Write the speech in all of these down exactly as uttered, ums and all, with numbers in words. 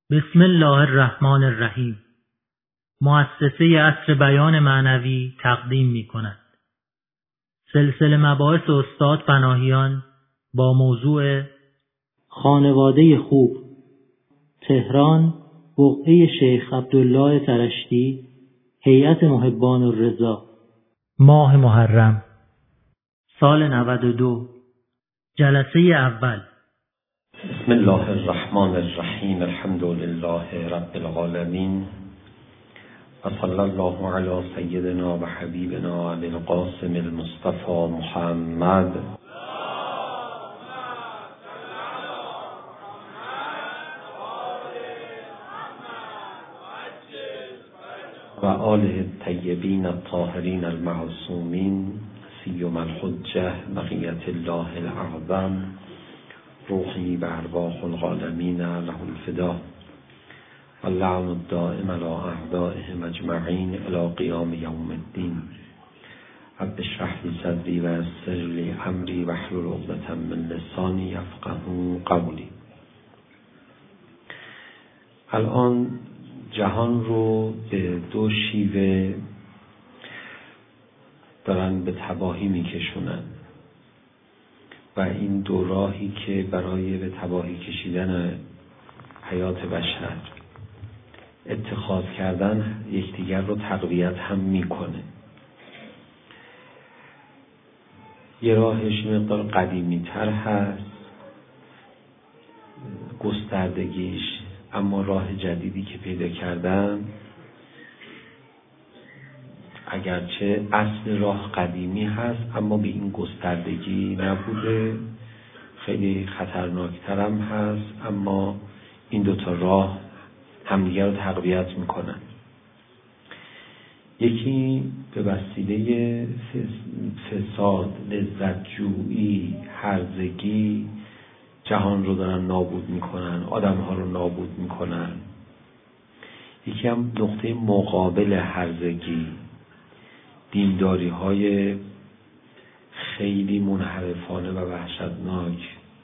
بسم الله الرحمن الرحیم. مؤسسه عصر بیان معنوی تقدیم می کند سلسله مباحث استاد پناهیان با موضوع خانواده خوب، تهران، بقعه شیخ عبدالله ترشتی، هیئت محبان الرضا، ماه محرم، سال نود و دو، جلسه اول. بسم الله الرحمن الرحیم. الحمد لله رب العالمین و صلی الله علی سیدنا و حبیبنا ابی القاسم المصطفى محمد و آله الطیبین الطاهرین المعصومین سیما الحجة بقیة الله الاعظم روحی و ارواح العالمین له الفدا و اللعن الدائم علی اعدائهم اجمعین الی قیام یوم الدین. رب اشرح لی صدری و یسر لی امری واحلل عقدة من لسانی یفقهوا قولی. الان جهان رو به دو شیوه دارن به تباهی میکشونن و این دو راهی که برای به تباهی کشیدن حیات بشر اتخاذ کردن یکدیگر رو تقویت هم میکنه. یه راهش مقدار قدیمی تر هست گستردگیش، اما راه جدیدی که پیدا کردن اگرچه اصل راه قدیمی هست اما به این گستردگی نبوده، خیلی خطرناکتر هم هست، اما این دوتا راه همدیگر رو تقویت میکنن. یکی به وسیله فساد، لذت جویی، هرزگی جهان رو دارن نابود میکنن، آدم ها رو نابود میکنن. یکی هم نقطه مقابل هرزگی، دینداری های خیلی منحرفانه و وحشتناک،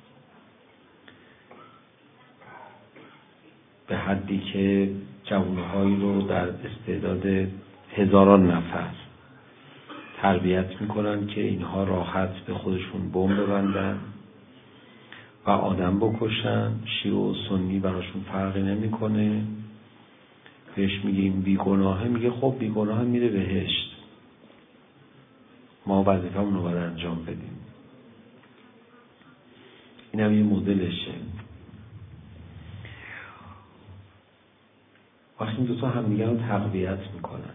به حدی که جوانهایی رو در استعداد هزاران نفر تربیت میکنن که اینها راحت به خودشون بمب ببندن و آدم بکشن. شیعه و سنی براشون فرقی نمیکنه. بهش میگیم بی گناهه، میگه خب بی گناهه میره بهشت، ما وظیفه‌مون رو باید انجام بدیم. این هم یه مدلشه. وقتی این دوتا همدیگر رو تقویت میکنن،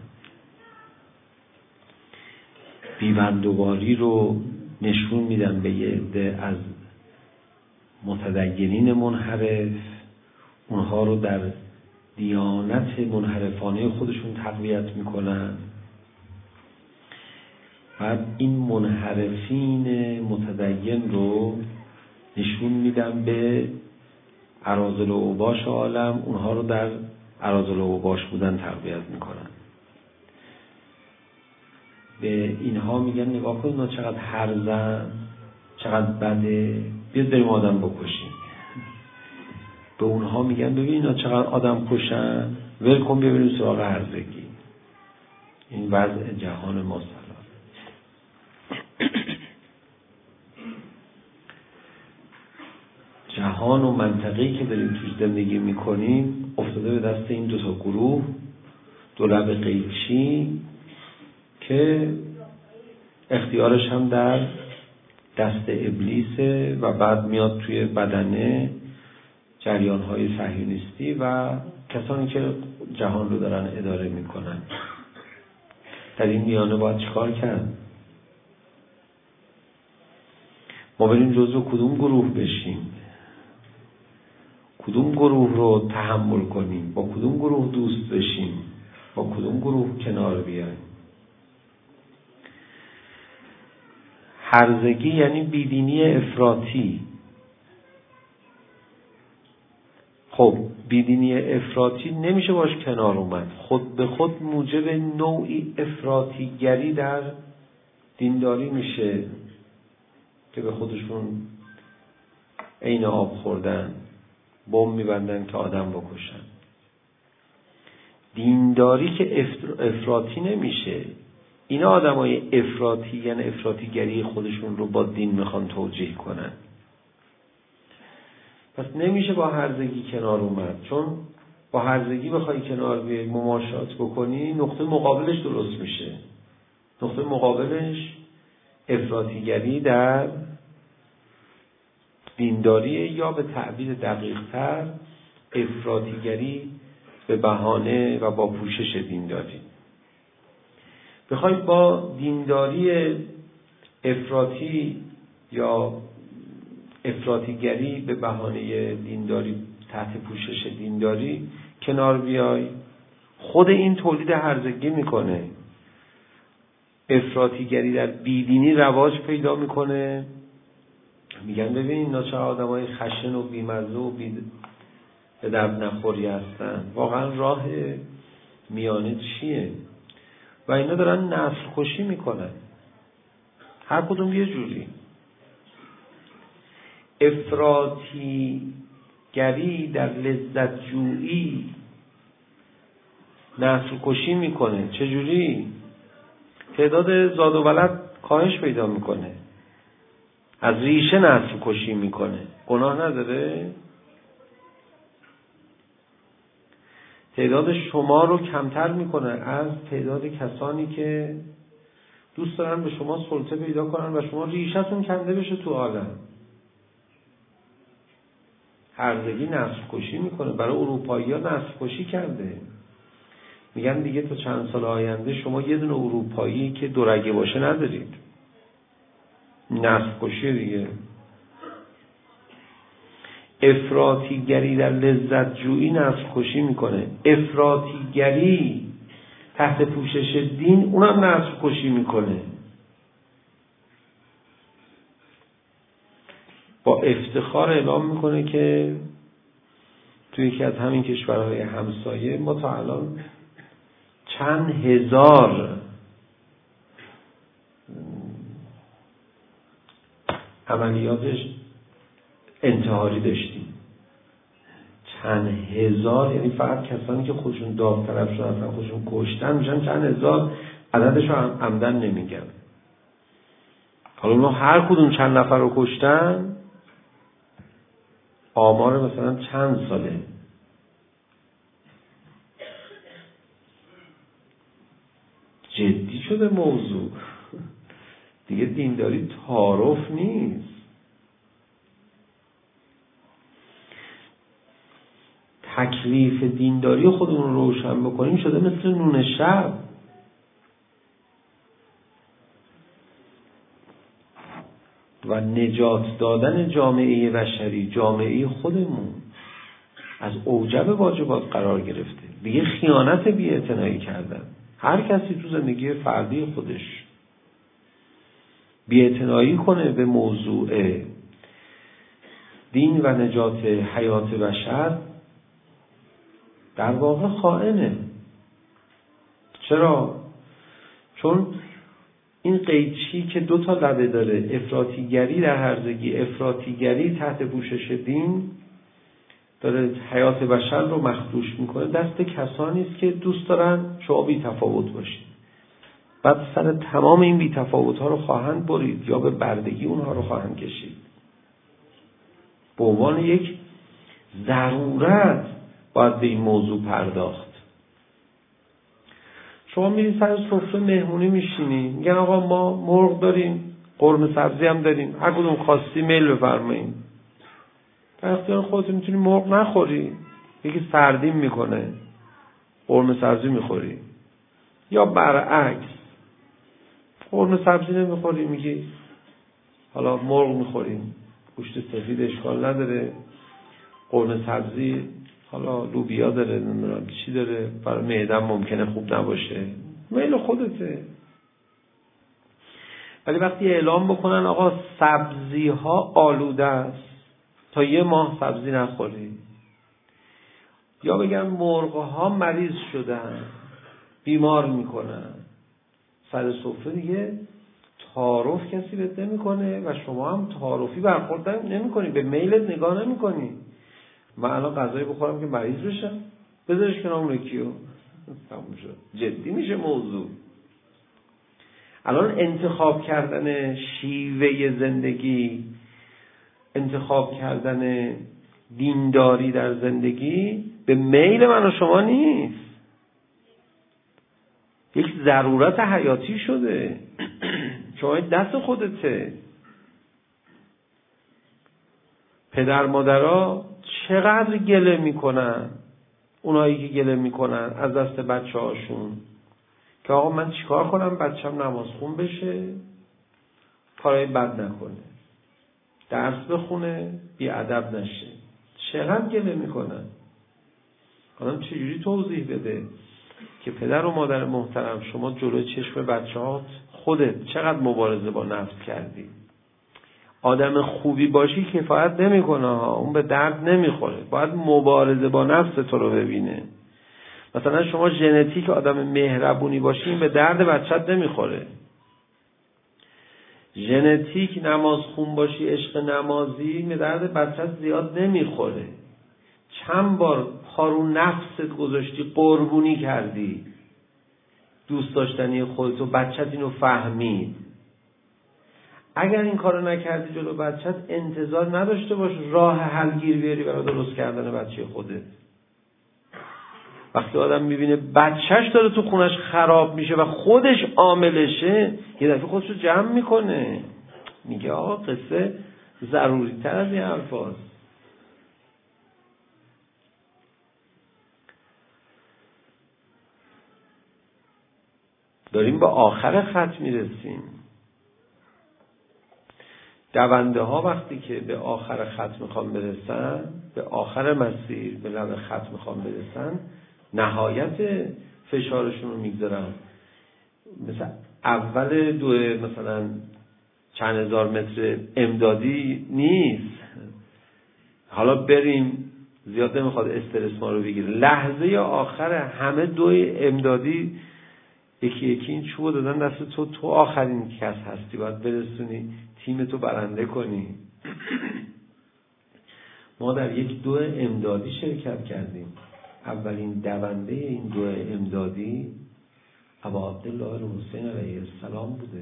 بیبندوباری رو نشون میدن به یه عده از متدینین منحرف، اونها رو در دیانت منحرفانه خودشون تقویت میکنن. بعد این منحرفین متدین رو نشون میدن به اراذل و اوباش عالم، اونها رو در اراذل و اوباش بودن تقویت میکنن. به اینها میگن نگاه کن اینا چقدر هرزن، چقدر بده، بیاد بریم آدم بکشیم. به اونها میگن ببین اینا چقدر آدم کشن، ول کن ببینیم سراغ هرزگی. این وضع جهان ما سلام. جهان و منطقه‌ای که داریم توش زندگی میکنیم افتاده به دست این دو تا گروه، دو لب قیچی، که اختیارش هم در دست ابلیسه و بعد میاد توی بدنه جریان‌های صهیونیستی و کسانی که جهان رو دارن اداره میکنن. در این میانه باید چیکار کرد؟ ما بریم جزو کدوم گروه بشیم؟ کدوم گروه رو تحمل کنیم؟ با کدوم گروه دوست بشیم؟ با کدوم گروه کنار بیایم؟ هرزگی یعنی بیدینی افراطی. خب بیدینی افراطی نمیشه باش کنار اومد، خود به خود موجب نوعی افراطیگری در دینداری میشه که به خودشون عین آب خوردن. بمب میبندن که آدم بکشن. دینداری که افراطی نمیشه. اینا آدمای افراطی، یعنی افراطیگری خودشون رو با دین میخوان توجیه کنن. پس نمیشه با هرزگی کنار اومد، چون با هرزگی بخوای کنار بیای مماشات بکنی، نقطه مقابلش درست میشه. نقطه مقابلش افراطیگری در دینداری، یا به تعبیر دقیق تر افراطیگری به بهانه و با پوشش دینداری. بخوای با دینداری افراطی یا افراطیگری به بهانه دینداری تحت پوشش دینداری کنار بیای، خود این تولید هرزگی میکنه. افراطیگری در بیدینی رواج پیدا میکنه. میگن ببین اینا چه آدمای خشن و بیمزه و بی به درد نخوری هستن. واقعا راه میانه چیه؟ و اینا دارن نسل کشی میکنن، هر کدوم یه جوری. افراطیگری در لذت جویی نسل کشی میکنه. چجوری؟ تعداد زاد و ولد کاهش پیدا میکنه، از ریشه نسل کشی میکنه. گناه نداره؟ تعداد شما رو کمتر میکنه از تعداد کسانی که دوست دارن به شما سلطه پیدا کنن و شما ریشتون کنده بشه تو عالم. هرزگی نسل کشی میکنه. برای اروپایی ها نسل کشی کرده. میگن دیگه تا چند سال آینده شما یه دونه اروپایی که دورگه باشه ندارید. نسل کشی دیگه. افراطیگری در لذت جویی نسل کشی میکنه. افراطیگری تحت پوشش دین اونم نسل کشی میکنه. با افتخار اعلام میکنه که توی یکی از همین کشورهای همسایه ما تا الان چند هزار عملیاتش انتحاری داشتیم. چند هزار، یعنی فقط کسانی که خودشون داوطلب شدن خودشون کشتن میشن چند هزار. عددش رو عمدن نمیگم. حالا اونا هر کدوم چند نفر رو کشتن، آمار مثلا چند ساله. جدی شده موضوع دیگه. دینداری تعارف نیست. تکلیف دینداری خودمون رو روشن بکنیم شده مثل نون شب. و نجات دادن جامعه بشری، جامعه خودمون، از اوجب واجبات قرار گرفته. دیگه خیانت بی‌اعتنایی کردن. هر کسی تو زندگی فردی خودش بی‌اعتنایی کنه به موضوع دین و نجات حیات بشر، در واقع خائنه. چرا؟ چون این قیچی که دو تا لبه داره، افراطیگری در هرزگی، افراطیگری تحت پوشش دین، داره حیات بشر رو مخدوش میکنه. دست کسانی است که دوست دارن شما بی تفاوت باشید. بعد سر تمام این بی تفاوت ها رو خواهند برید یا به بردگی اونها رو خواهند کشید. به عنوان یک ضرورت باید به این موضوع پرداخت. شما میرید سر سفره مهمونی میشینی، میگن آقا ما مرغ داریم، قرمه سبزی هم داریم، هر کدوم خواستی میل بفرمایید. در اختیار خودت میتونی مرغ نخوری، یکی سردیم میکنه، قرمه سبزی میخوری. یا برعکس، قرمه سبزی نمیخوری، میگی حالا مرغ میخوریم، گوشت سفید اشکال نداره، قرمه سبزی حالا لوبیا داره، نمیدونم چی داره، برای معده‌ام ممکنه خوب نباشه، میل خودته. ولی وقتی اعلام بکنن آقا سبزی ها آلوده است، تا یه ماه سبزی نخوری، یا بگن مرغ ها مریض شدن، بیمار میکنن، سر سفره دیگه تعارف کسی بهت نمیکنه و شما هم تعارفی برخورد نمیکنی، به میلت نگاه نمیکنی. من الان غذایی بخورم که مریض بشم؟ بذارش کنار اون کیو تموم شد. جدی میشه موضوع. الان انتخاب کردن شیوه زندگی، انتخاب کردن دینداری در زندگی به میل من و شما نیست، یک ضرورت حیاتی شده. شما دست خودته. پدر مادرها چقدر گله میکنن، اونایی که گله میکنن از دست بچه هاشون که آقا من چیکار کنم بچم نماز خون بشه، کارهای بد نکنه، درس بخونه، بی ادب نشه. چقدر گله میکنن. حالا چجوری توضیح بده که پدر و مادر محترم شما جلوی چشم بچه‌هات خودت چقدر مبارزه با نفس کردی؟ آدم خوبی باشی کفایت نمیکنه ها، اون به درد نمیخوره. باید مبارزه با نفس تو رو ببینه. مثلا شما ژنتیک آدم مهربونی باشی، این به درد بچت نمیخوره. ژنتیک نماز خون باشی، عشق نمازی، به درد بچت زیاد نمیخوره. چند بار پارو نفست گذاشتی، قربونی کردی دوست داشتنی خودتو، بچت اینو فهمید. اگر این کارو نکردی جلو بچت، انتظار نداشته باش راه حل گیر بیاری برای درست کردن بچه خودت. وقتی آدم میبینه بچهش داره تو خونش خراب میشه و خودش عاملشه، یه دفعه خودشو جمع میکنه، میگه آقا قصه ضروری تر از این حرفاست. داریم به آخر خط میرسیم. دونده ها وقتی که به آخر خط میخوان برسن، به آخر مسیر، به لب خط میخوان برسن، نهایت فشارشون رو میگذارن. مثلا اول دو مثلا چند هزار متر امدادی نیست. حالا بریم، زیاد نمیخواد استرس ما رو بگیره. لحظه آخر همه دوی امدادی یکی یکی این چوبو دادن دست تو، تو آخرین کس هستی، باید برسونی تیمتو برنده کنی. ما در یک دو امدادی شرکت کردیم. اولین دونده این دو امدادی ابا عبدالله الحسین علیه السلام بوده.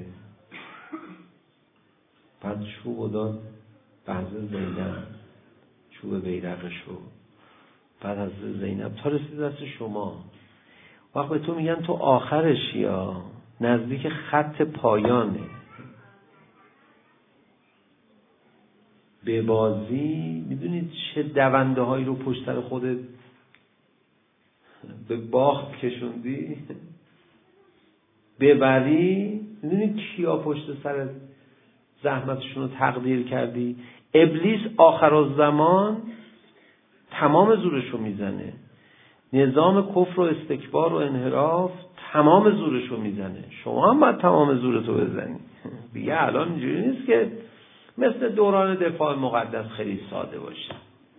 بعد چوبو داد بعض زینب، چوب بیرقشو، بعد از زینب تا رسید دست شما. وقت به تو میگن تو آخرشی ها، نزدیک خط پایانه. به بازی میدونید چه دونده هایی رو پشت سر خودت به باخت کشوندی؟ ببری میدونید کیا پشت سر زحمتشون رو تقدیر کردی؟ ابلیس آخرالزمان تمام زورش رو میزنه. نظام کفر و استکبار و انحراف تمام زورش رو میزنه. شما هم باید تمام زورتو بزنی. دیگه الان اینجوری نیست که مثل دوران دفاع مقدس خیلی ساده باشه.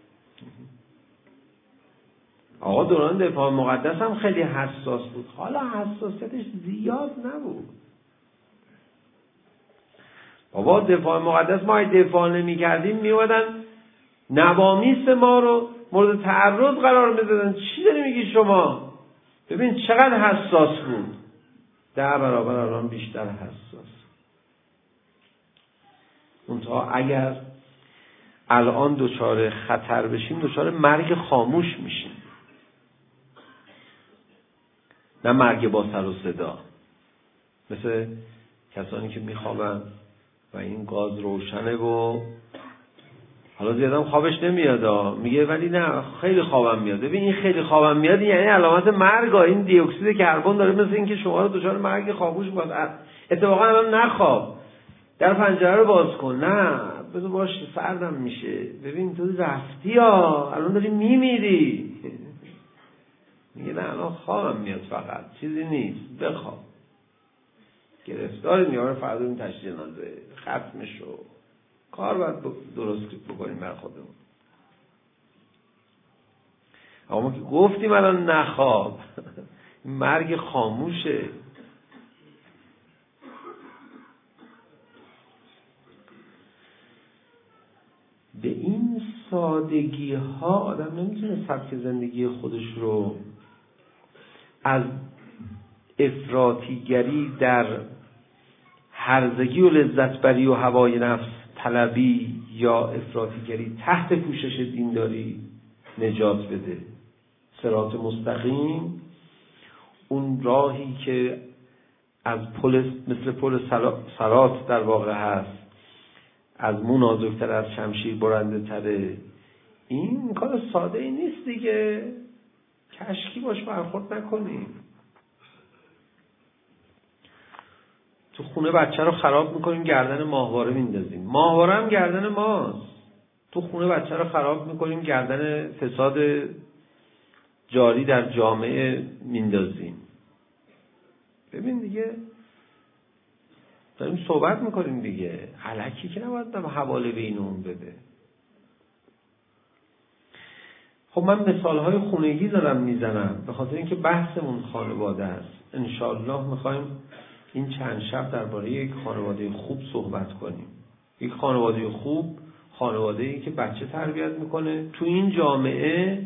آقا دوران دفاع مقدس هم خیلی حساس بود، حالا حساسیتش زیاد نبود. بابا دفاع مقدس ما اگه دفاع نمی کردیم میومدن نوامیس ما رو مورد تعرض قرار میدادن. چی داری میگی شما؟ ببین چقدر حساس بود. ده برابر الان بیشتر حساس. منتها اگر الان دچار خطر بشیم، دچار مرگ خاموش میشیم، نه مرگ با سر و صدا. مثل کسانی که میخوابن و این گاز روشنه و حالا زیادم خوابش نمیاد، میگه ولی نه خیلی خوابم میاد. ببین این خیلی خوابم میاد یعنی علامت مرگ. این دی اکسید کربن داره مثل اینکه شما رو دچار مرگ خاموش کنه. اتفاقا الان نخواب، در پنجره رو باز کن، نه بذار باش سردم میشه. ببین تو رفتی ها، الان داری میمیری. میگه نه الان خوابم میاد، فقط چیزی نیست، بخواب. گرفتاری میاره فردا این تشریح جنازه ختم شو. کار باید درست بکنیم بر خودمون. اما ما که گفتیم الان نخواب، مرگ خاموشه. به این سادگی ها آدم نمیتونه سبک زندگی خودش رو از افراطیگری در هرزگی و لذتبری و هوای نفس طلبی یا افراطیگری تحت پوشش دینداری نجات بده. صراط مستقیم اون راهی که از پل مثل پل صراط در واقع هست، از مو نازکتر از شمشیر برنده تره، این کار ساده ای نیست دیگه. کشکی باش برخورد نکنیم. تو خونه بچه رو خراب میکنیم گردن ماهواره میندازیم. ماهواره هم گردن ماست. تو خونه بچه رو خراب میکنیم گردن فساد جاری در جامعه میندازیم. ببین دیگه داریم صحبت میکنیم دیگه، الکی که نباید دم حواله بین اون بده. خب من مثالهای خونگی دارم میزنم به خاطر اینکه بحثمون خانواده است. انشالله میخوایم این چند شب درباره یک خانواده خوب صحبت کنیم. یک خانواده خوب خانواده‌ای که بچه تربیت میکنه تو این جامعه،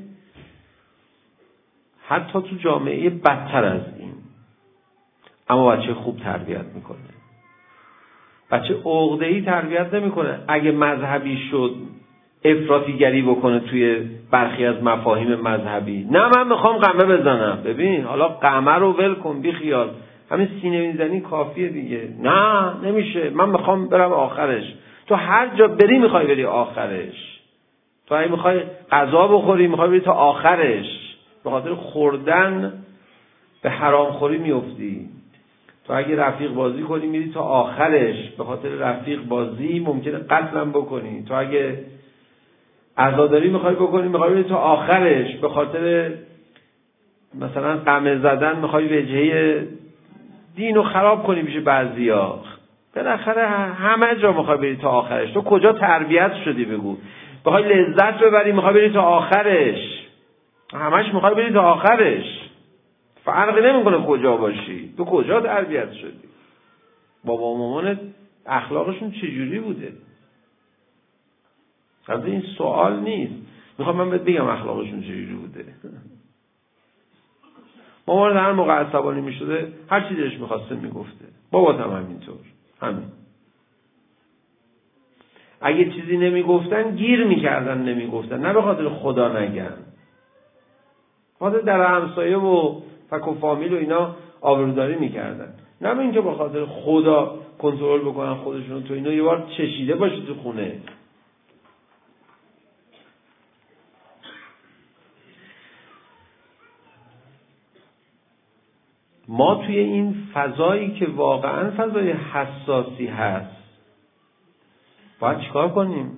حتی تو جامعه بدتر از این، اما بچه خوب تربیت میکنه. بچه عقده‌ای تربیت نمیکنه. اگه مذهبی شد افراطیگری بکنه توی برخی از مفاهیم مذهبی. نه من میخوام قمه بزنم. ببین حالا قمه رو ول کن، بی خیال، همین سینه میزنی کافیه دیگه. نه نمیشه، من میخوام برم آخرش. تو هر جا بری میخوای بری آخرش. تو اگه میخوای غذا بخوری میخوای بری تا آخرش. به خاطر خوردن به حرام خوری میفتی. تو اگه رفیق بازی کنی میری تا آخرش. به خاطر رفیق بازی ممکنه قتلم بکنی. تو اگه عزاداری میخوای بکنی میخوای بری تا آخرش. به خاطر مثلا قمه زدن میخوای وجهه دینو خراب کنی میشه بعضیا. بالاخره همه جا میخوای بری تا آخرش. تو کجا تربیت شدی بگو؟ میخوای لذت ببری میخوای بری تا آخرش. همش میخوای بری تا آخرش. فرقی نمیکنه کجا باشی. تو کجا تربیت شدی؟ بابا و مامانت اخلاقشون چجوری بوده؟ از این سوال نیست. میخوام من بهت بگم اخلاقشون چجوری بوده. مامان هر موقع عصبانی میشده هر چی دلش میخواسته میگفته. بابات هم همینطور. همین. اگه چیزی نمیگفتن گیر میکردن نمیگفتن، نه به خاطر خدا نگن. خاطر در همسایه و فک و فامیل و اینا آبروداری میکردن، نه به اینکه به خاطر خدا کنترل بکنن خودشون. تو اینا یه بار چشیده باشه تو خونه. ما توی این فضایی که واقعا فضای حساسی هست باید چیکار کنیم؟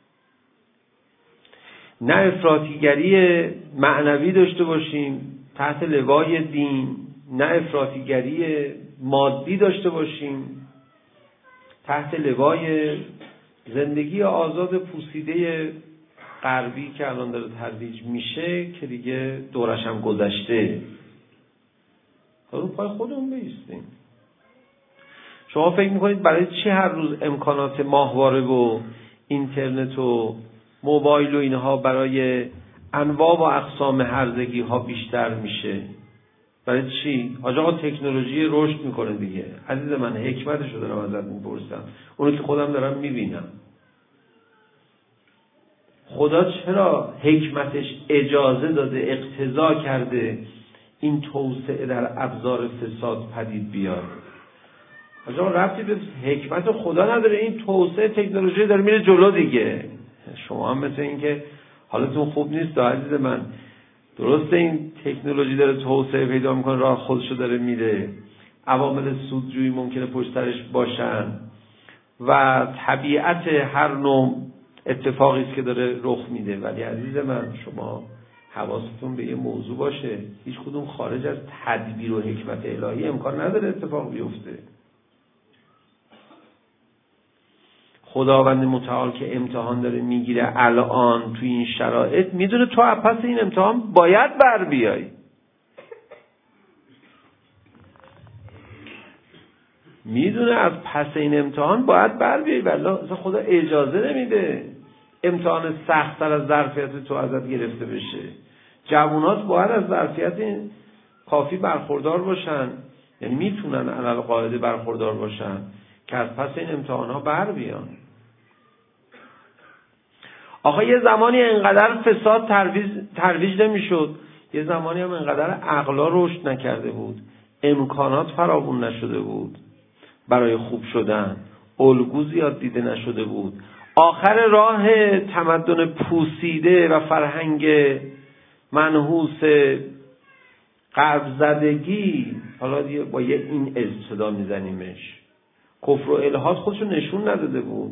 نه افراطیگری معنوی داشته باشیم تحت لوای دین، نه افراطیگری مادی داشته باشیم تحت لوای زندگی آزاد پوسیده غربی که الان داره ترویج میشه که دیگه دورش هم گذشته. رو پای خودمون بایستیم. شما فکر میکنید برای چی هر روز امکانات ماهواره و اینترنت و موبایل و اینها برای انواع و اقسام هرزگی ها بیشتر میشه؟ برای چی؟ آقا تکنولوژی رشد میکنه دیگه. عزیز من حکمتش رو دارم ازت میپرسم، اونو که خودم دارم میبینم. خدا چرا حکمتش اجازه داده، اقتضا کرده این توسعه در ابزار فساد پدید بیاد؟ آقا ربطی به حکمت خدا نداره. این توسعه تکنولوژی داره میره جلو دیگه. شما هم مثل این که حالتون خوب نیست عزیز من. درسته این تکنولوژی داره توسعه پیدا میکنه، راه خودشو داره میره، عوامل سودجویی ممکنه پشت سرش باشن و طبیعت هر نوع اتفاقی است که داره رخ میده. ولی عزیز من شما حواستون به یه موضوع باشه، هیچ کدوم خارج از تدبیر و حکمت الهی امکان نداره اتفاق بیفته. خداوند متعال که امتحان داره میگیره الان توی این شرایط، میدونه تو از پس این امتحان باید بر بیای. میدونه از پس این امتحان باید بر بیای، ولی خدا اجازه نمیده. امتحان سخت‌تر از ظرفیت تو ازت گرفته بشه. جوانات باید از ظرفیت کافی برخوردار باشن، یعنی میتونن علل قاعده برخوردار باشن که از پس این امتحان‌ها بر بیان. آخه یه زمانی انقدر فساد ترویج ترویج نمیشد، یه زمانی هم انقدر عقلا رشد نکرده بود، امکانات فراوون نشده بود برای خوب شدن، الگو زیاد دیده نشده بود. آخر راه تمدن پوسیده و فرهنگ منحوس غرب زدگی، حالا دیگه با یه این ابتدا میزنیمش، کفر و الحاد خودشو نشون نداده بود.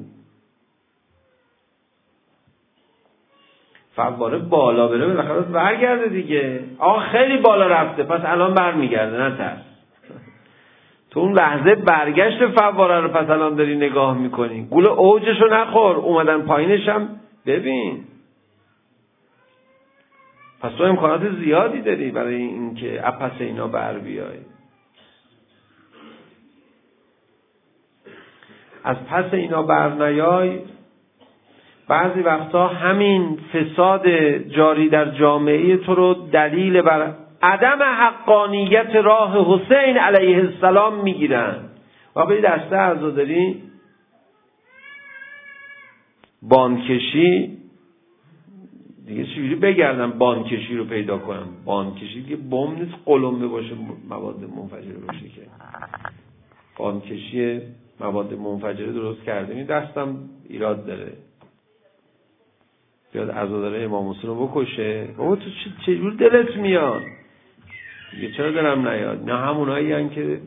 فواره بالا بره بالاخره برگرده دیگه. آقا خیلی بالا رفته پس الان برمیگرده، نترس. تو اون لحظه برگشت فواره رو پس الان داری نگاه میکنی، گول اوجشو نخور، اومدن پایینش هم ببین. پس تو امکانات زیادی داری برای اینکه پس اینا بر بیای. از پس اینا بر نیای، بعضی وقتا همین فساد جاری در جامعه تو رو دلیل بر عدم حقانیت راه حسین علیه السلام میگیرن. و به دسته عزاداری بانکشی دیگه چجوری بگردم بانکشی رو پیدا کنم؟ بانکشی دیگه بم نیست قلمبه باشه مواد منفجره باشه که. بانکشی مواد منفجره درست کردیم، دستم ایراد داره، بیاد عزاداره امام حسین رو بکشه. بابا تو چجور دلت میاد؟ دیگه چرا دلم نیاد؟ نه همونایی هن که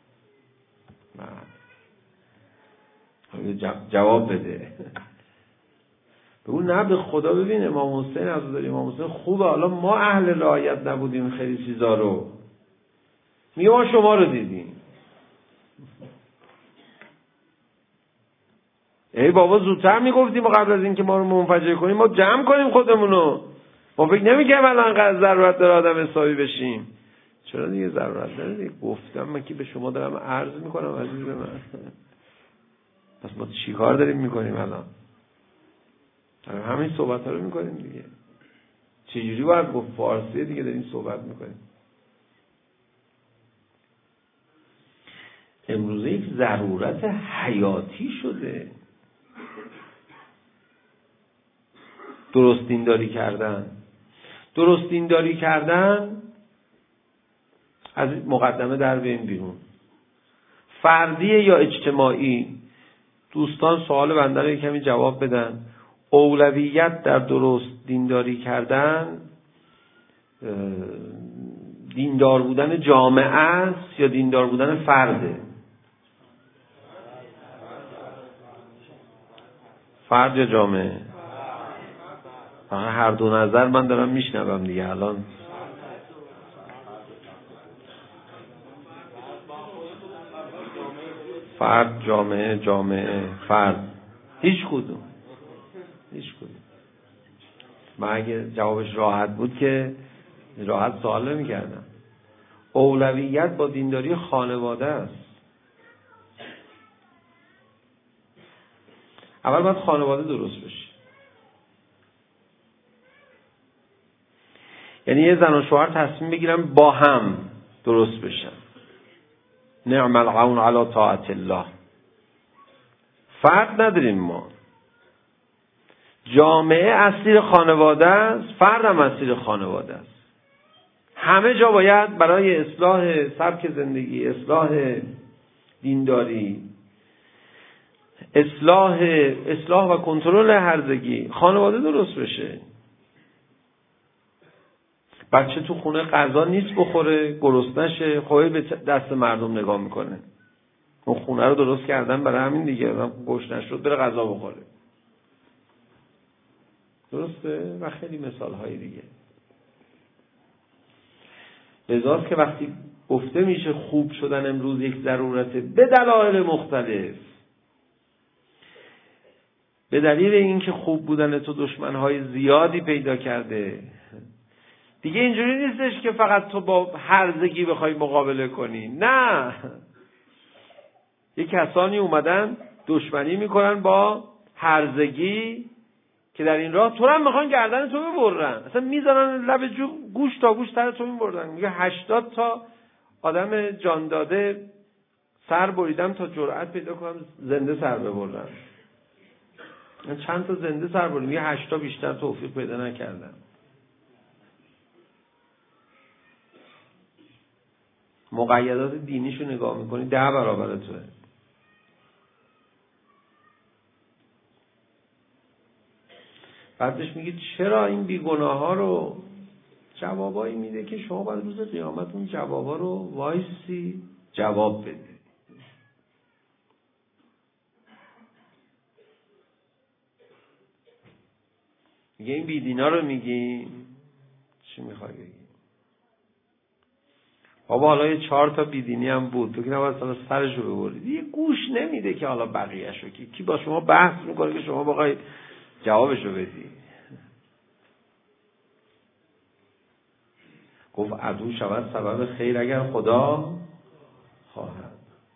جواب بده. بگو نه به خدا ببین امام حسین عزاداره امام حسین خوبه، حالا ما اهل رعایت نبودیم خیلی چیزا رو، میگه ما شما رو دیدیم. ای بابا زودتر میگفتیم ما قبل از اینکه ما رو منفجر کنیم ما جمع کنیم خودمونو. ما فکر نمی‌کنیم الان انقدر ضرورت داره آدم حسابی بشیم. چرا دیگه ضرورت داره دیگه؟ گفتم من که به شما دارم عرض میکنم عزیز من. پس ما چی کار داریم میکنیم الان؟ همین صحبت ها رو میکنیم دیگه. چجوری باید با فارسی دیگه داریم صحبت میکنیم؟ امروزه یک ضرورت حیاتی شده درست دینداری کردن. درست دینداری کردن از مقدمه در بین بیرون، فردی یا اجتماعی. دوستان سوال بنده رو کمی جواب بدن. اولویت در درست دینداری کردن دیندار بودن جامعه است یا دیندار بودن فرده؟ فرد یا جامعه؟ هر دو نظر من دارم میشنوم دیگه الان. فرد، جامعه، جامعه، فرد. هیچ کدوم هیچ کدوم. من اگه جوابش راحت بود که راحت سوال نمی کردم. اولویت با دینداری خانواده است. اول باید خانواده درست بشه. یعنی یه زن و شوهر تصمیم بگیرن با هم درست بشن. نعم العون علی طاعت الله. فرد نداریم ما. جامعه اسیر خانواده است، فرد هم اسیر خانواده است. همه جا باید برای اصلاح سبک زندگی، اصلاح دینداری، اصلاح اصلاح و کنترل هرزگی خانواده درست بشه. بچه تو خونه غذا نیست بخوره، گرسنه شه، خواهی به دست مردم نگاه میکنه. اون خونه رو درست کردن برای همین دیگه، گشنه شد بره غذا بخوره. درسته؟ و خیلی مثال های دیگه. لذاست که وقتی گفته میشه خوب شدن امروز یک ضرورته به دلایل مختلف، به دلیل اینکه خوب بودن تو دشمنهای زیادی پیدا کرده، دیگه اینجوری نیستش که فقط تو با هرزگی بخوای مقابله کنی. نه، یک کسانی اومدن دشمنی میکنن با هرزگی که در این راه تو هم میخوان گردن تو ببرن، اصلا میذارن لب جو گوش تا گوش سر تو میبردن. میگه هشتاد تا آدم جان داده سر بریدم تا جرأت پیدا کنم زنده سر ببرم. من چند تا زنده سر بریدم، میگه هشت تا بیشتر توفیق پیدا نکردم. مقیدات دینیشو نگاه میکنی ده برابر توه. بعدش میگه چرا این بیگناه ها رو جوابایی میده که شما بعد روز قیامت اون جوابا رو وایسی جواب بدی. میگه این بیدینا رو میگی چی میخوای بگی؟ بابا حالا یه چهار تا بیدینی هم بود، تو که نباید سالا سرشو ببرید. یه گوش نمیده که حالا بقیه‌شو که کی با شما بحث میکنه که شما بخوای جوابشو بدی. گفت عدو شود سبب خیر اگر خدا خواهد.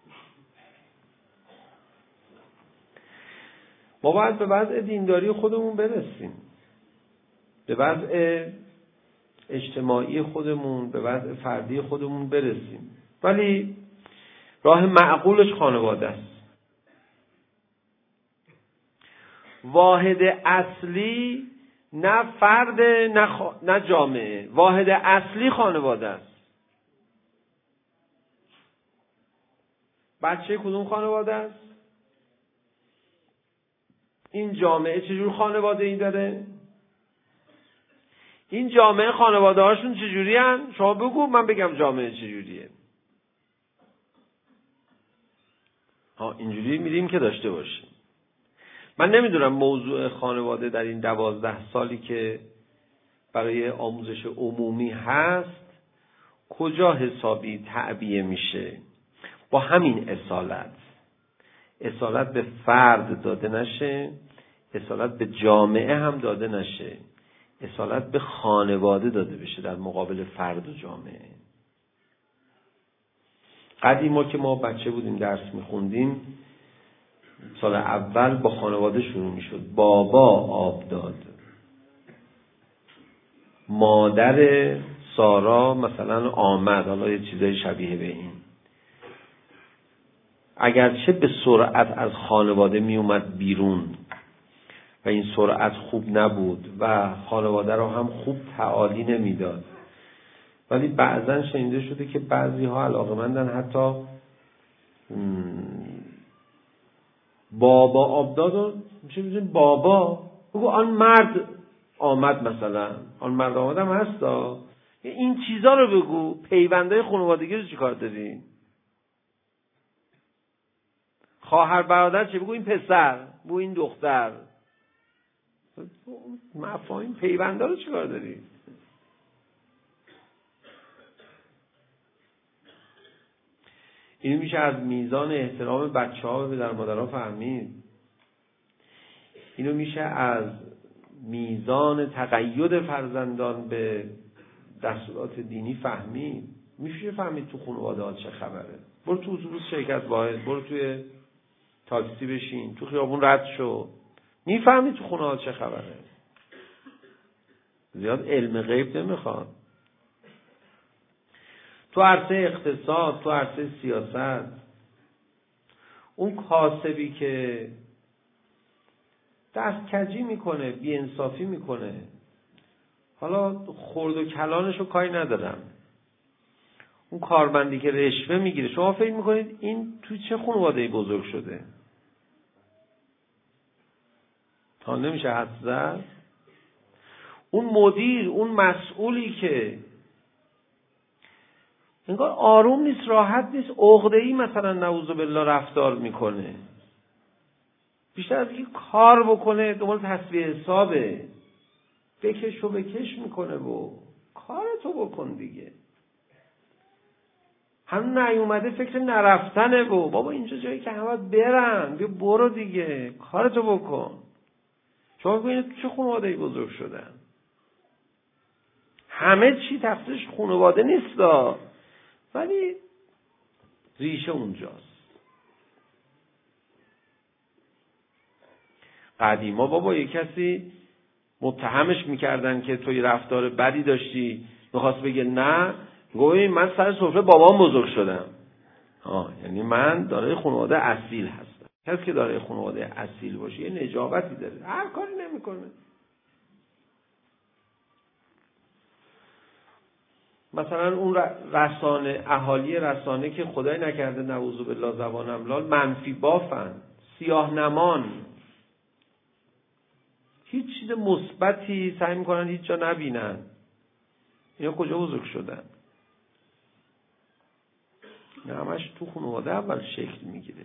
ما باید به وضع دینداری خودمون برسیم، به وضع اجتماعی خودمون، به وضع فردی خودمون برسیم، ولی راه معقولش خانواده است. واحد اصلی نه فرد نه, خ... نه جامعه، واحد اصلی خانواده است. بچه کدوم خانواده است؟ این جامعه چجور خانواده ای داره؟ این جامعه خانواده هاشون چجوری هن؟ شما بگو من بگم جامعه چجوریه. ها اینجوری میدیم که داشته باشیم. من نمیدونم موضوع خانواده در این دوازده سالی که برای آموزش عمومی هست کجا حسابی تعبیه میشه. با همین اصالت اصالت به فرد داده نشه، اصالت به جامعه هم داده نشه، اصالت به خانواده داده بشه در مقابل فرد و جامعه. قدیما که ما بچه بودیم درس میخوندیم سال اول با خانواده شروع میشد. بابا آب داد، مادر سارا مثلا آمد، حالا یه چیزای شبیه به این. اگرچه به سرعت از خانواده می اومد بیرون و این سرعت خوب نبود و خانواده رو هم خوب تعالی نمیداد، ولی بعضا شنیده شده که بعضی ها علاقمندن حتی بابا آبداد رو چه می‌دونی بابا بگو آن مرد آمد، مثلا آن مرد آمد هم هستا. این چیزا رو بگو. پیوندهای خانوادگی رو چیکار داری؟ خواهر برادر چه بگو این پسر، بگو این دختر. مفاهیم پیوندا رو چیکار داری؟ اینو میشه از میزان احترام بچه‌ها به در مادرها فهمید. اینو میشه از میزان تقید فرزندان به دستورات دینی فهمید. میشه فهمید تو خانواده ها چه خبره. برو تو اتوبوس شرکت واحد، برو توی تاکسی بشین، تو خیابون رد شو، میفهمی تو خونه ها چه خبره. زیاد علم غیب نمیخواد. تو عرصه اقتصاد، تو عرصه سیاست، اون کاسبی که دست کجی میکنه، بی انصافی میکنه، حالا خرد و کلانشو کاری ندارم، اون کارمندی که رشوه میگیره، شما فکر میکنید این تو چه خانواده‌ای بزرگ شده؟ تا نمیشه حد زد. اون مدیر، اون مسئولی که انگار آروم نیست، راحت نیست، عقده‌ای مثلا نعوذ بالله رفتار میکنه، بیشتر از اینکه کار بکنه دنبال تسویه حسابه، بکش و بکش میکنه و کارتو بکن دیگه. هم نیومده فکر نرفتنه و بابا اینجا جایی که همه برن، بیا برو دیگه کارتو بکن. شما ببینید تو چه خانواده‌ای بزرگ شدن. همه چی تقصیرش خانواده نیستا، ولی ریشه اونجاست. قدیما بابا یک کسی متهمش میکردن که توی رفتار بدی داشتی، میخواست بگه نه، گویی من سر سفره بابام بزرگ شدم. آه یعنی من دارای خانواده اصیل هستم. کسی که دارای خانواده اصیل باشه یه نجابتی داره، هر کاری نمیکنه. مثلا اون رسانه، اهالی رسانه که خدای نکرده نعوذ بالله زبانم لال، منفی بافن، سیاه نمان، هیچ چیز مثبتی سعی میکنن هیچ جا نبینن. اینا کجا بزرگ شدن؟ نه همش تو خانواده اول شکل میگیره.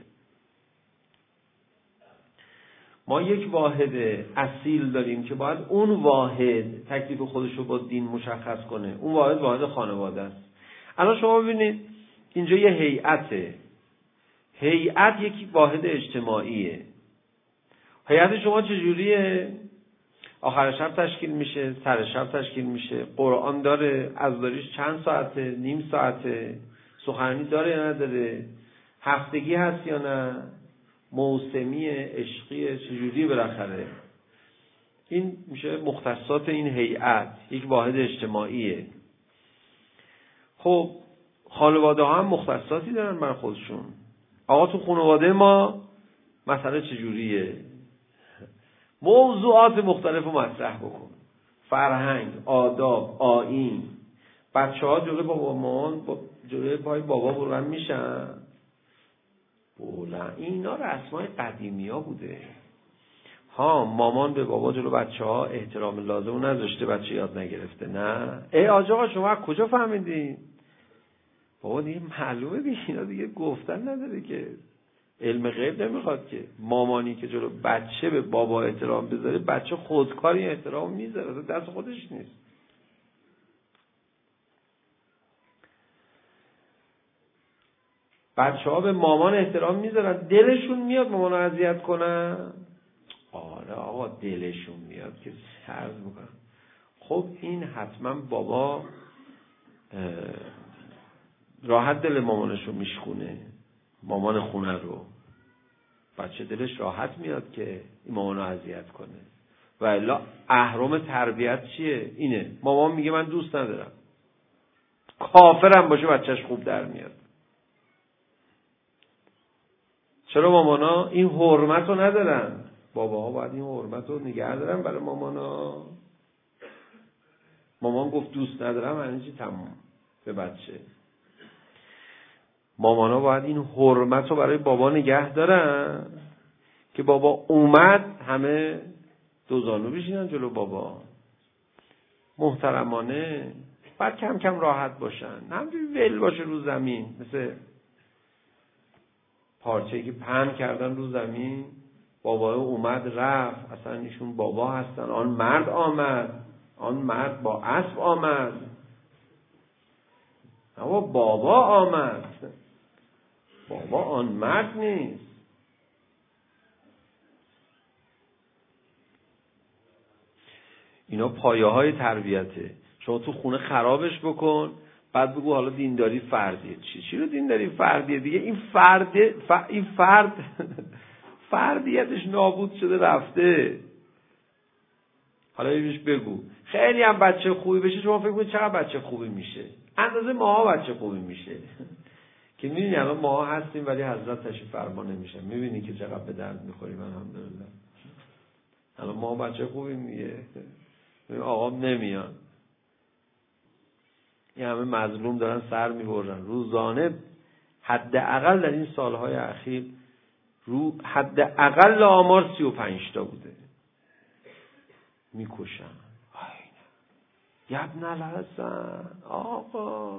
ما یک واحد اصیل داریم که باید اون واحد تکلیف خودش رو با دین مشخص کنه. اون واحد واحد خانواده است. الان شما ببینید اینجا یه هیئته. هیئت یک واحد اجتماعیه. هیئت شما چجوریه؟ آخر شب تشکیل میشه، سر شب تشکیل میشه، قرآن داره، عزاداریش چند ساعته، نیم ساعته، سخنرانی داره یا نداره، هفتگی هست یا نه، موسمی، عشقی، چجوری بالاخره. این میشه مختصات این هیئت، یک واحد اجتماعیه. خب خانواده ها هم مختصاتی دارن برای خودشون. آقا تو خانواده ما مسئله چجوریه؟ موضوعات مختلف رو مطرح بکن. فرهنگ، آداب، آیین. بچه ها جلوی بابا مامان با جلوی پای بابا بلند میشن. بلند اینا رسمای قدیمی ها بوده. ها مامان به بابا جلو بچه ها احترام لازم نذاشته، بچه یاد نگرفته. نه ای آقا شما کجا فهمیدین؟ بابا دیگه معلومه دیگه، اینا دیگه گفتن نداره که، علم غیب نمیخواد که. مامانی که جلو بچه به بابا احترام بذاره، بچه خودکاری احترام میذاره، دست خودش نیست. بچه ها به مامان احترام میذارن، دلشون میاد مامان رو اذیت کنن؟ آره آقا دلشون میاد که سرد میکنن. خب این حتما بابا راحت دل مامانش رو میشکونه، مامان خونه رو. بچه دلش راحت میاد که این مامان رو اذیت کنه. و الا اهرم تربیت چیه؟ اینه مامان میگه من دوست ندارم، کافرم باشه بچهش خوب در میاد. چرا مامانا این حرمت رو ندارن؟ باباها باید این حرمت رو نگه دارن برای مامانا. مامان گفت دوست ندارم، یعنی چی؟ تمام به بچه. مامانا باید این حرمت رو برای بابا نگه دارن که بابا اومد همه دو زانو بشینن جلو بابا محترمانه. بعد کم کم راحت باشن، همینجوری ول باشه رو زمین، مثل پارچه‌ای که پهن کردن رو زمین. بابا اومد رفت، اصلا ایشون بابا هستن. آن مرد آمد، آن مرد با اسب آمد. اما بابا آمد، بابا آن مرد نیست. اینا پایه های تربیته. شما تو خونه خرابش بکن، بعد بگو حالا دینداری فردیه. چی چی رو دینداری فردیه دیگه؟ این فرد ف... این فرد فردیتش نابود شده رفته. حالا بهش بگو خیلی هم بچه خوبی بشه، شما فکر کنید چقدر بچه خوبی میشه؟ اندازه ماها بچه خوبی میشه. که میبینی الان ماها هستیم ولی حضرت تشریف فرما نمیشن. میبینی که چقدر به درد میخوریم. الحمدلله الان ماها بچه خوبی میگه، آقام نمیان. این همه مظلوم دارن سر میبرن روزانه. حداقل در این سالهای اخیر رو حداقل آمار سی و پنج تا بوده میکشن. یبن الحسن آقا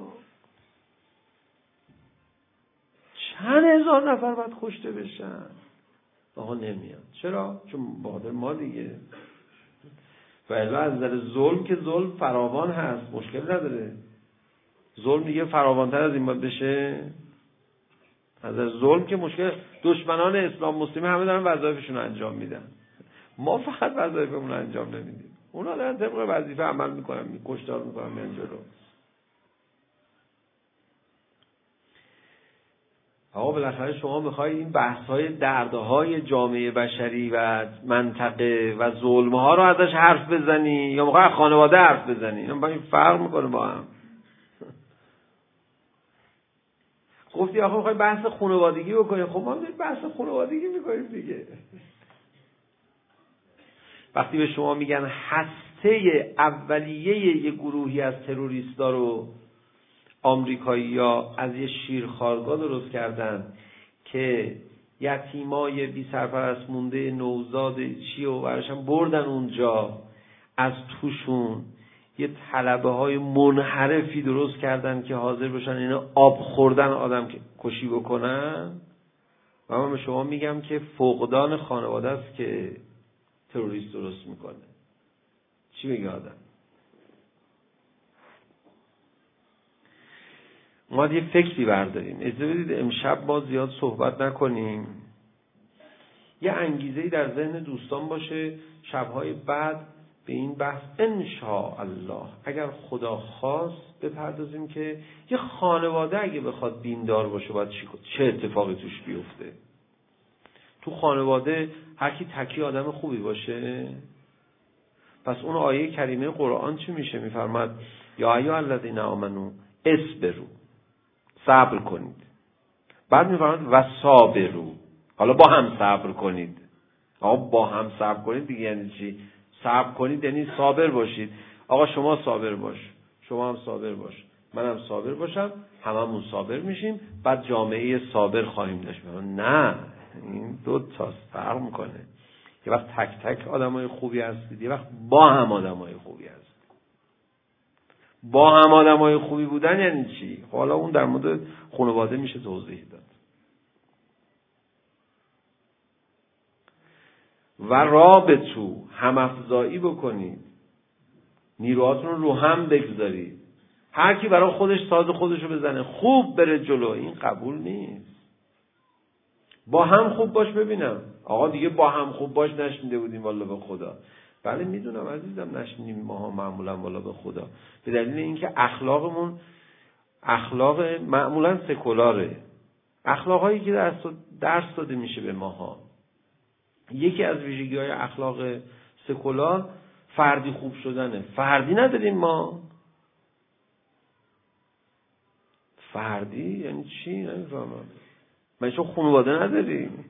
چند هزار نفر باید کشته بشن؟ آقا نمیاد. چرا؟ چون بادر ما دیگه. و الا از نظر ظلم که ظلم فراوان هست، مشکل نداره. ظلم دیگه فراوانتر از این باید بشه. از نظر ظلم که مشکل. دشمنان اسلام مسلمی همه دارن وظایفشون رو انجام میدن، ما فقط وظایفمون رو انجام نمیدیم. اونا دارن طبق وظیفه عمل میکنن، کشتار میکنن، میان جلو. آقا بالاخره شما میخواید این بحث‌های دردهای جامعه بشری و منطقه و ظلم‌ها رو ازش حرف بزنی یا میخوای خانواده حرف بزنی؟ اینا با این فرق میکنه با هم. گفتی آخه میخوای بحث خانوادگی بکنی، خب ما هم بحث خانوادگی میکنیم دیگه. وقتی به شما میگن هسته اولیه یه گروهی از تروریستا رو آمریکایی‌ها از یه شیرخوارگاه درست کردن که یتیمای بی سرپرست مونده نوزاد چی و براشون بردن اونجا، از توشون یه طلبه های منحرفی درست کردن که حاضر باشن اینا آب خوردن آدم کشی بکنن. و من به شما میگم که فقدان خانواده است که تروریست درست میکنه. چی میگه آدم؟ ما یه فکری برداریم. اجازه بدید امشب ما زیاد صحبت نکنیم، یه انگیزه‌ای در ذهن دوستان باشه شب‌های بعد به این بحث انشاءالله اگر خدا خواست بپردازیم که یه خانواده اگه بخواد دیندار باشه باید چی کنه، چه اتفاقی توش بیفته. تو خانواده هر کی تکی آدم خوبی باشه، پس اون آیه کریمه قرآن چی میشه؟ میفرماد یا ایها الذین آمنو اصبروا، صبر کنید. بعد میفرماد و صابروا، حالا با هم صبر کنید. آقا با هم صبر کنید دیگه یعنی چی؟ صبر کنید یعنی صابر باشید. آقا شما صابر باش، شما هم صابر باش، منم صابر باشم، هممون صابر میشیم، بعد جامعه صابر خواهیم داشت. نه، این دو تا فرق میکنه. یه وقت تک تک آدمای خوبی هستید، یه وقت با هم آدمای خوبی هستید. با هم آدمای خوبی بودن یعنی چی؟ حالا اون در مورد خانواده میشه توضیح داد. و رابطو، هم افزایی بکنید، نیروهاتون رو رو هم بگذارید. هر کی برای خودش ساز خودشو بزنه خوب بره جلو، این قبول نیست. با هم خوب باش. ببینم آقا دیگه با هم خوب باش نشنیده بودیم والا به خدا. بله میدونم عزیزم نشنیدیم ماها معمولا والا به خدا، به دلیل اینکه اخلاقمون اخلاق معمولا سکولاره، اخلاقایی که درس درس داده میشه به ماها. یکی از ویژگی‌های اخلاق سکولار فردی خوب شدنه. فردی نداریم ما. فردی یعنی چی؟ نمیفهمم. من چون خانواده نداریم.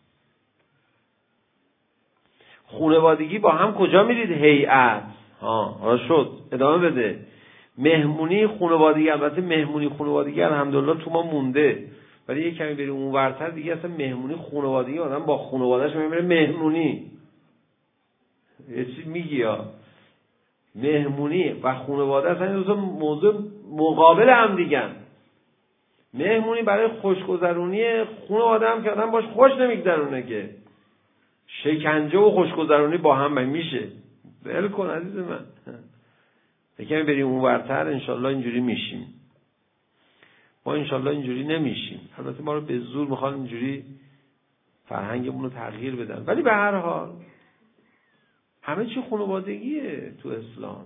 خانوادگی با هم کجا میرید؟ هیئت. ها حالا شد ادامه بده. مهمونی خانوادگی، البته مهمونی خانوادگی الحمدلله تو ما مونده، ولی یه کمی بریم اونورتر دیگه اصلا مهمونی خانوادگی آدم با خانواده‌اش میره مهمونی. یه چی میگی ها؟ مهمونی و خانواده اصلا دو تا موضوع مقابل هم دیگن. مهمونی برای خوشگذرونی، خانواده هم که آدم باش خوش نمیگذرونه که. شکنجه و خوشگذرونی با هم میشه. ول کن عزیز من. یکمی بریم اونورتر انشالله اینجوری میشیم. ما انشالله اینجوری نمیشیم. البته ما رو به زور میخوان اینجوری فرهنگمون رو تغییر بدن، ولی به هر حال همه چی خانوادگیه تو اسلام.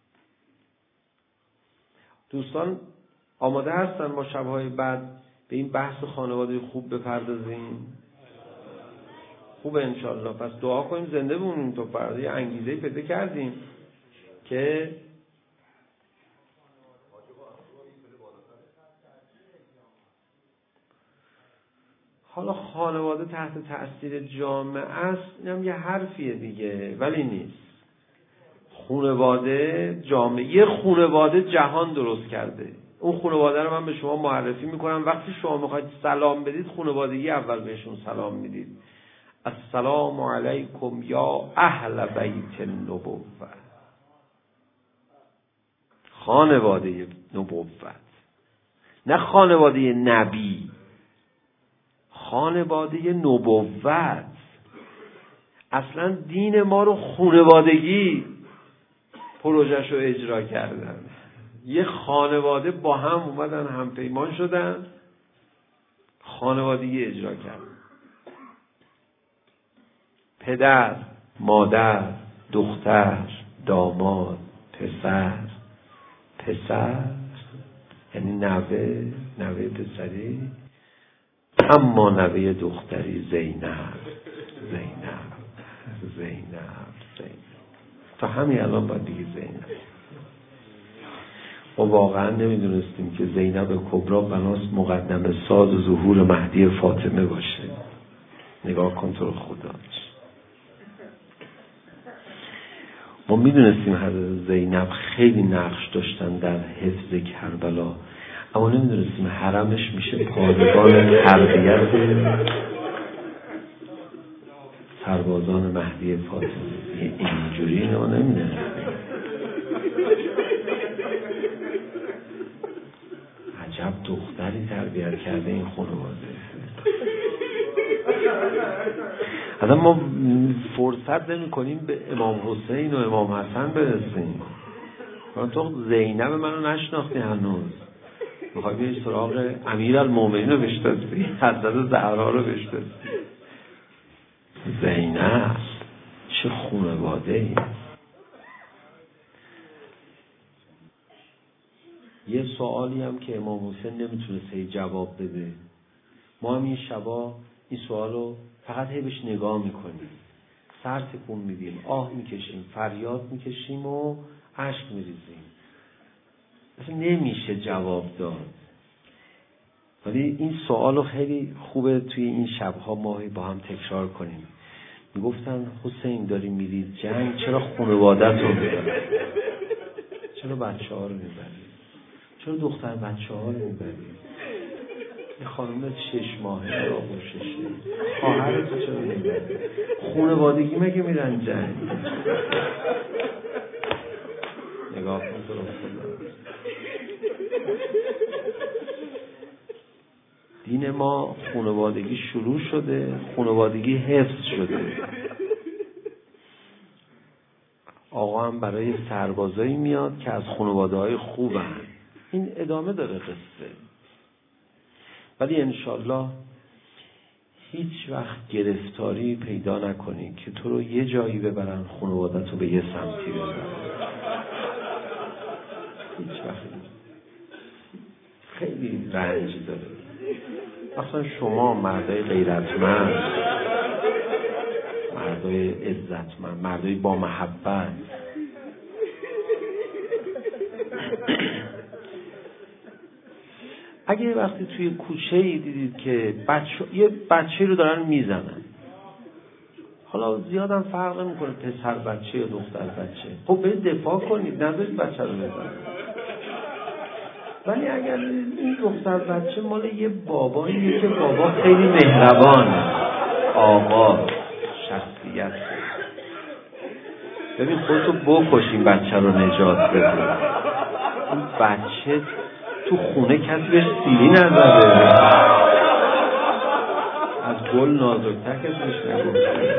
دوستان آماده هستن ما شب‌های بعد به این بحث خانواده خوب بپردازیم؟ خوبه انشالله. پس دعا کنیم زنده بمونیم تا فردا. یه انگیزه‌ای پیدا کردیم که حالا خانواده تحت تأثیر جامعه است، اینم یه حرفیه دیگه، ولی نیست. خانواده جامعه، یه خانواده جهان درست کرده. اون خانواده رو من به شما معرفی میکنم. وقتی شما میخواید سلام بدید خانوادگی اول بهشون سلام میدید. السلام علیکم یا اهل بیت النبوة. خانواده نبوت، نه خانواده نبی، خانواده نبوت. اصلا دین ما رو خانوادگی پروژه‌شو اجرا کردن. یه خانواده با هم اومدن هم پیمان شدن، خانوادگی اجرا کردن. پدر، مادر، دختر، داماد، پسر، پسر یعنی نوه، نوه پسری، اما نوه دختری زینب زینب زینب زینب تا همین الان باید دیگه زینب. ما واقعا نمیدونستیم که زینب کبرا بناست مقدم ساز و ظهور مهدی فاطمه باشه. نگاه کن تو رو خدا. ما میدونستیم حضرت زینب خیلی نقش داشتن در حفظ کربلا، اما نمیدونستیم حرمش میشه پادگان تربیت سربازان مهدی فاطمه. اینجوری ما نمیدونستیم. عجب دختری تربیت کرده این خانواده. حالا ما فرصت نمی کنیم به امام حسین و امام حسن برسیم. تو زینب منو نشناختی هنوز، میخوای بیایی سراغ امیرالمومنین رو بشناسی، حضرت زهرا رو بشناسی. زینب چه خانواده ای. یه سوالی هم که امام حسین نمیتونست جواب بده، ما هم این شبا این سوالو فقط هی بهش نگاه میکنیم، سر تکون میدیم، آه میکشیم، فریاد میکشیم و اشک میریزیم، اصلا نمیشه جواب داد. ولی این سوالو خیلی خوبه توی این شبها ما با هم تکرار کنیم. میگفتن حسین داری میری جنگ، چرا خانوادت رو میبری؟ چرا بچه ها رو میبری؟ چرا دختر بچه ها رو میبری؟ یه خانومت شش ماهه را خوششه، خواهرت چرا میبری؟ خانوادگی مگه میرن جنگ؟ نگاه کن تو رو خدا. دین ما خانوادگی شروع شده، خانوادگی حفظ شده. آقا هم برای سربازایی میاد که از خانواده های خوبن. این ادامه داره قصه. ولی انشالله هیچ وقت گرفتاری پیدا نکنی که تو رو یه جایی ببرن، خانوادت رو به یه سمتی ببرن. هیچ وقت. خیلی رنج داره. مثلا شما مردای غیرتمند، مردای عزتمند، مردای با محبت، اگه وقتی توی کوچه‌ای دیدید که بچه یه بچه رو دارن میزنن، حالا زیادم فرق نمی‌کنه پسر بچه یا دختر بچه، خب برید دفاع کنید، نذارید بچه رو بزنید. ولی اگر این دختر بچه مال یه باباییه که بابا خیلی مهربانه، آقا شخصیت، ببین خودتو بکش این بچه رو نجات بده. این بچه تو خونه کسی بهش سیلی نزده، از گل نازکتر کسی بهش نگفته.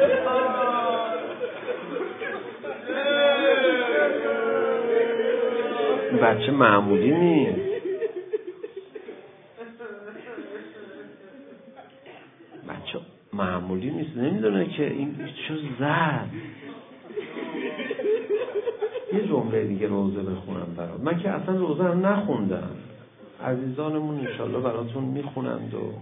این بچه معمولی نیست. بچه معمولی نیست، نمیدونه که این چه زد. یه جمله دیگه روزه بخونم برات. من که اصلا روزه هم نخوندم، عزیزانمون انشالله براتون میخونند. و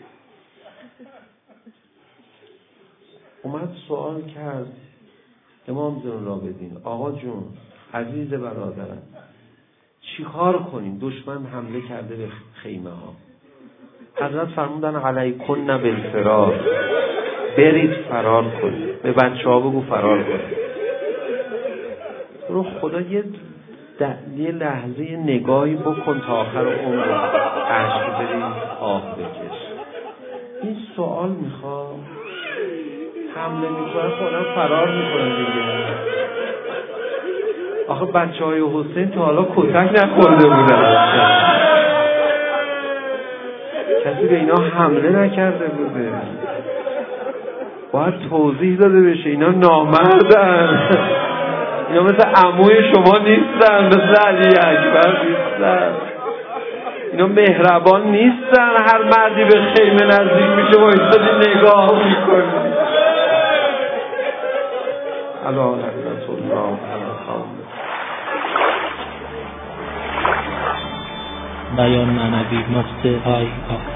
اومد سوال کرد امام زین العابدین، آقا جون عزیز برادرم چی کار کنیم؟ دشمن حمله کرده به خیمه ها. حضرت فرمودن علیکن بالفرار، برید فرار کنید. به بچه ها بگو فرار کنید. رو خدا یه یه لحظه نگاهی بکن تا آخر عمر، اشک بری آه بکش. این سوال میخوام حمله میکنه خودم فرار میکنه دیگه. آخه بچه های حسین تا حالا کتک نخورده بودن، کسی به اینا حمله نکرده بوده، باید توضیح داده بشه اینا نامردن، اینا مثل عموی شما نیستن، مثل علی اکبر نیستن، اینا مهربان نیستن. هر مردی به خیمه نزدیک میشه با ایستادی نگاه میکنی. علا حضرت الله بیان معنوی مفت آی آی